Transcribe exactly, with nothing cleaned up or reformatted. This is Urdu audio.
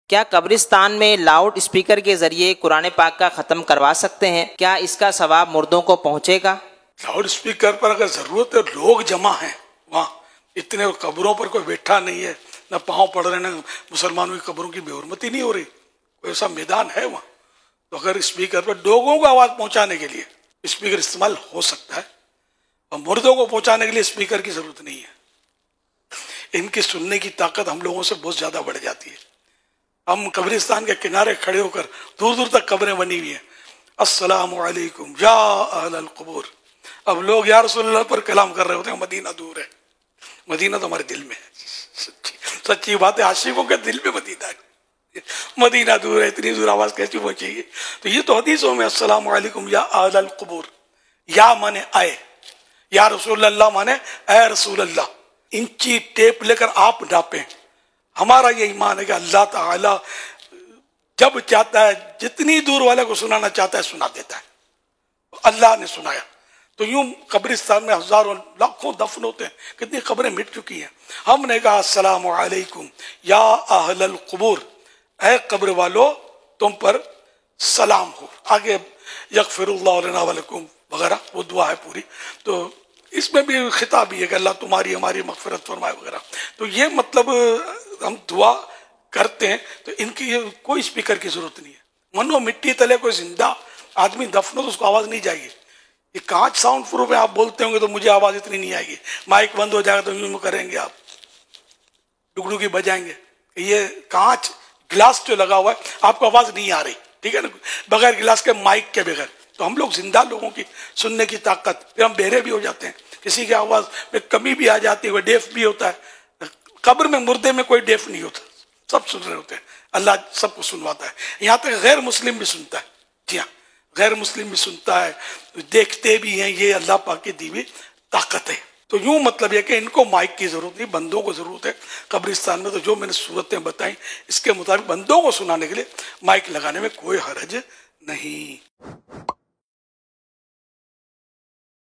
کیا قبرستان میں لاؤڈ اسپیکر کے ذریعے قرآن پاک کا ختم کروا سکتے ہیں؟ کیا اس کا ثواب مردوں کو پہنچے گا؟ لاؤڈ اسپیکر پر اگر ضرورت ہے، لوگ جمع ہیں وہاں، اتنے قبروں پر کوئی بیٹھا نہیں ہے، نہ پاؤں پڑ رہے، نہ مسلمانوں کی قبروں کی بے حرمتی نہیں ہو رہی، کوئی ایسا میدان ہے وہاں، تو اگر اسپیکر پر لوگوں کو آواز پہنچانے کے لیے اسپیکر استعمال ہو سکتا ہے، اور مردوں کو پہنچانے کے لیے اسپیکر کی ضرورت نہیں ہے۔ ان کی سننے کی طاقت ہم لوگوں سے بہت زیادہ بڑھ جاتی ہے۔ ہم قبرستان کے کنارے کھڑے ہو کر، دور دور تک قبریں بنی ہوئی ہیں، السلام علیکم یا اہل القبور، اب لوگ یا رسول اللہ پر کلام کر رہے ہوتے ہیں، مدینہ دور ہے، مدینہ تو ہمارے دل میں ہے، سچی سچی بات ہے، عاشقوں کے دل میں مدینہ ہے، مدینہ دور ہے، اتنی دور آواز کیسی پہنچے گی؟ تو یہ تو حدیثوں میں السلام علیکم یا اہل القبور، یا مانے آئے، یا رسول اللہ مانے اے رسول اللہ، انچی ٹیپ لے کر آپ ناپیں۔ ہمارا یہ ایمان ہے کہ اللہ تعالیٰ جب چاہتا ہے جتنی دور والے کو سنانا چاہتا ہے سنا دیتا ہے، اللہ نے سنایا۔ تو یوں قبرستان میں ہزاروں لاکھوں دفن ہوتے ہیں، کتنی قبریں مٹ چکی ہیں، ہم نے کہا السلام علیکم یا اہل القبور، اے قبر والو تم پر سلام ہو، آگے یغفر اللہ لنا ولکم وغیرہ وہ دعا ہے پوری، تو اس میں بھی خطاب ہی ہے کہ اللہ تمہاری ہماری مغفرت فرمائے وغیرہ۔ تو یہ مطلب ہم دعا کرتے ہیں، تو ان کی کوئی اسپیکر کی ضرورت نہیں ہے۔ منو مٹی تلے کوئی زندہ آدمی دفن ہو تو اس کو آواز نہیں جائے گی، یہ کانچ ساؤنڈ پروف ہے، آپ بولتے ہوں گے تو مجھے آواز اتنی نہیں آئے گی، مائک بند ہو جائے گا تو یوں کریں گے، آپ ڈگڈگی بجائیں گے، یہ کانچ گلاس جو لگا ہوا ہے آپ کو آواز نہیں آ رہی، ٹھیک ہے نا، بغیر گلاس کے، مائک کے بغیر۔ تو ہم لوگ زندہ لوگوں کی سننے کی طاقت، پھر ہم بہرے بھی ہو جاتے ہیں، کسی کی آواز میں کمی بھی آ جاتی ہے، کوئی ڈیف بھی ہوتا ہے، قبر میں مردے میں کوئی ڈیف نہیں ہوتا، سب سن رہے ہوتے ہیں، اللہ سب کو سنواتا ہے، یہاں تک غیر مسلم بھی سنتا ہے، جی ہاں غیر مسلم بھی سنتا ہے، دیکھتے بھی ہیں، یہ اللہ پاک کی دی ہوئی طاقت ہے۔ تو یوں مطلب یہ کہ ان کو مائک کی ضرورت نہیں، بندوں کو ضرورت ہے قبرستان میں۔ تو جو میں نے صورتیں بتائیں اس کے مطابق بندوں کو سنانے کے لیے مائک لگانے میں کوئی حرج نہیں۔